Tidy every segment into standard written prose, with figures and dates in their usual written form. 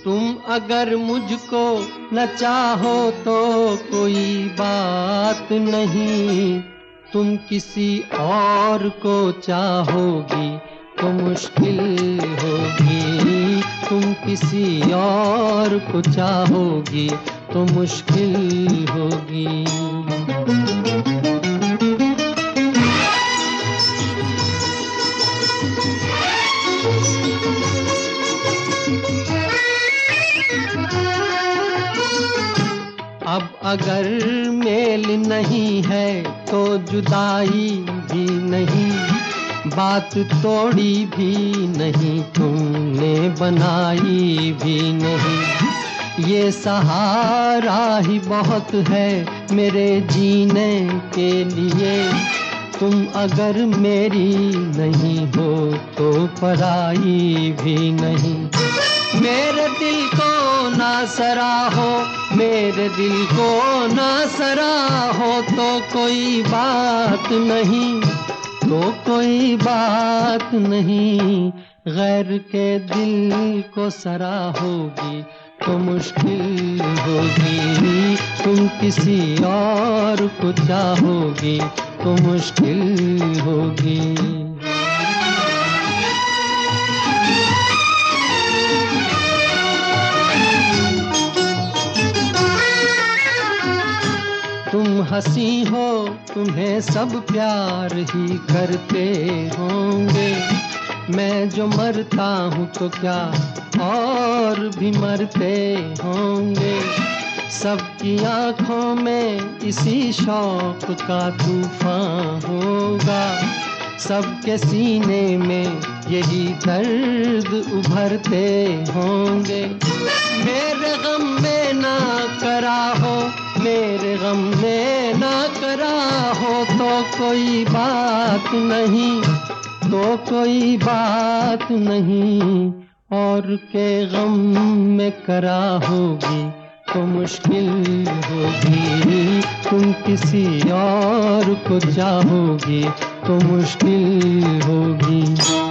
तुम अगर मुझको न चाहो तो कोई बात नहीं, तुम किसी और को चाहोगी तो मुश्किल होगी। तुम किसी और को चाहोगी तो मुश्किल होगी। अब अगर मेल नहीं है तो जुदाई भी नहीं, बात तोड़ी भी नहीं, तुमने बनाई भी नहीं। ये सहारा ही बहुत है मेरे जीने के लिए, तुम अगर मेरी नहीं हो तो पराई भी नहीं। मेरे दिल को ना सराहो, मेरे दिल को ना सराहो तो कोई बात नहीं, तो कोई बात नहीं। गैर के दिल को सराहोगी तो मुश्किल होगी। तुम किसी और को चाहोगी तो मुश्किल होगी। तुम हंसी हो, तुम्हें सब प्यार ही करते होंगे। मैं जो मरता हूँ तो क्या और भी मरते होंगे। सबकी आंखों में इसी शौक का तूफान होगा, सबके सीने में यही दर्द उभरते होंगे। मेरे गम में ना करा हो, मेरे गम में ना करा हो तो कोई बात नहीं, तो कोई बात नहीं। और के गम में करा होगी तो मुश्किल होगी। तुम किसी और को चाहोगी तो मुश्किल होगी।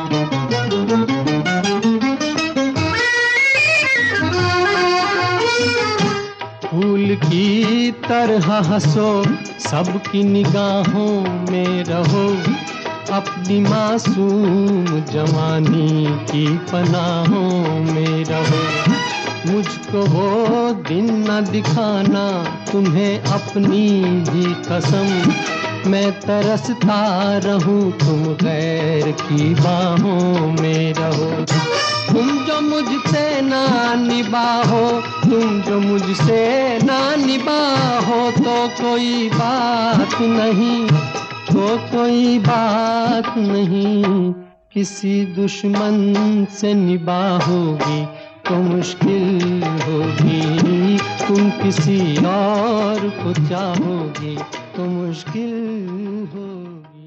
फूल की तरह हंसो, सबकी निगाहों में रहो, अपनी मासूम जवानी की पनाहों में रहो। मुझको वो दिन न दिखाना तुम्हें अपनी ही कसम, मैं तरसता रहूं तुम गैर की बाहों में रहो। तुम जो मुझसे ना निभाओ, तुम जो मुझसे ना निभाओ तो कोई बात नहीं, तो कोई बात नहीं। किसी दुश्मन से निभाओगी तो मुश्किल होगी। तुम किसी और को चाहोगी तो मुश्किल होगी।